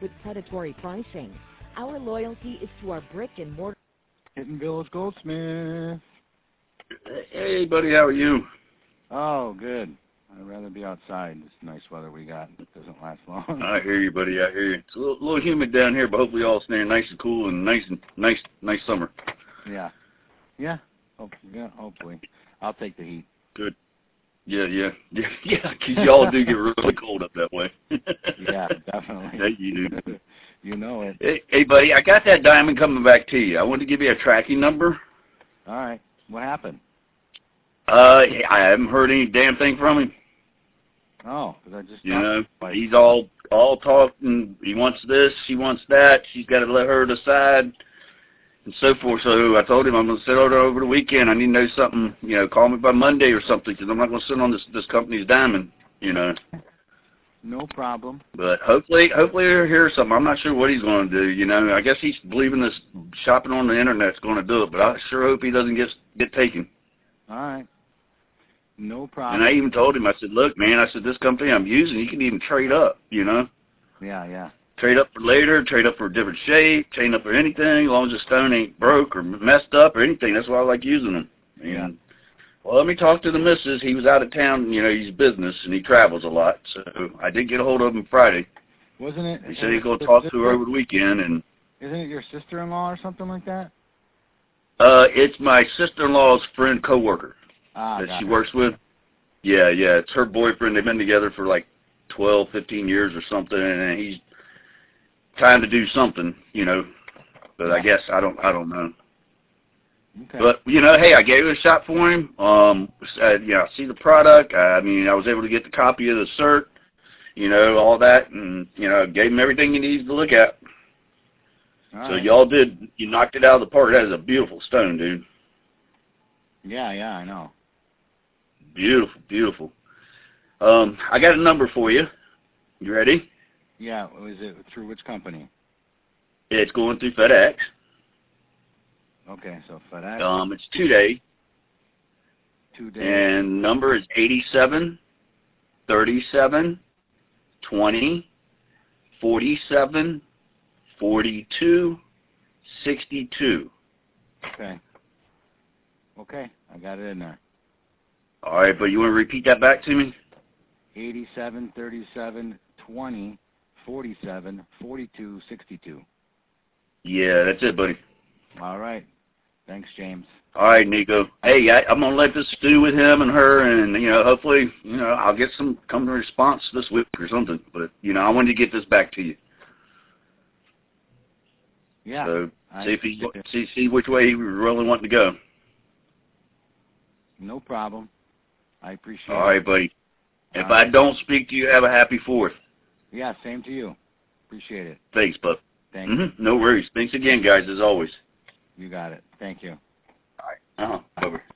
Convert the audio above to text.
with predatory pricing. Our loyalty is to our brick and mortar. Hidden Village Goldsmith. Hey, buddy, how are you? Oh, good. I'd rather be outside. This nice weather we got. It doesn't last long. I hear you, buddy. I hear you. It's a little humid down here, but hopefully y'all staying nice and cool and nice summer. Yeah. Yeah. Hopefully. I'll take the heat. Good. Yeah, because y'all do get really cold up that way. Yeah, definitely. Yeah, you do. You know it. Hey, buddy, I got that diamond coming back to you. I wanted to give you a tracking number. All right. What happened? I haven't heard any damn thing from him. Oh, because I just he's all talking. He wants this, she wants that. She's got to let her decide, and so forth. So I told him I'm going to sit over the weekend. I need to know something. Call me by Monday or something, because I'm not going to sit on this company's diamond. No problem. But hopefully he'll hear something. I'm not sure what he's going to do. I guess he's believing this shopping on the internet's going to do it. But I sure hope he doesn't get taken. All right. No problem. And I even told him, I said, look, man, this company I'm using, you can even trade up, Yeah. Trade up for later, trade up for a different shape, trade up for anything, as long as the stone ain't broke or messed up or anything. That's why I like using them. Yeah. Well, let me talk to the missus. He was out of town, he's business, and he travels a lot. So I did get a hold of him Friday. Wasn't it? He said he's going to talk to her over the weekend. And isn't it your sister-in-law or something like that? It's my sister-in-law's friend coworker. That she works with. Yeah, it's her boyfriend. They've been together for like 12, 15 years or something, and he's trying to do something, but I guess I don't know. Okay. But, hey, I gave it a shot for him. I see the product. I was able to get the copy of the cert, all that, and, gave him everything he needs to look at. All so right. You knocked it out of the park. That is a beautiful stone, dude. Yeah, I know. Beautiful, beautiful. I got a number for you. You ready? Yeah. Is it through which company? It's going through FedEx. Okay, so FedEx. It's 2-day. 2 days. And number is 87 37 20 47 42 62. Okay, I got it in there. All right, but you want to repeat that back to me? 87 37 20 47 42 62. Yeah, that's it, buddy. All right. Thanks, James. All right, Nico. Hey, I'm going to let this stew with him and her, and, hopefully, I'll get some response this week or something. But, I wanted to get this back to you. Yeah. So, see which way he was really wanting to go. No problem. I appreciate it. All right, buddy. If I don't speak to you, have a happy 4th. Yeah, same to you. Appreciate it. Thanks, bud. Thank you. No worries. Thanks again, guys, as always. You got it. Thank you. All right. Bye-bye.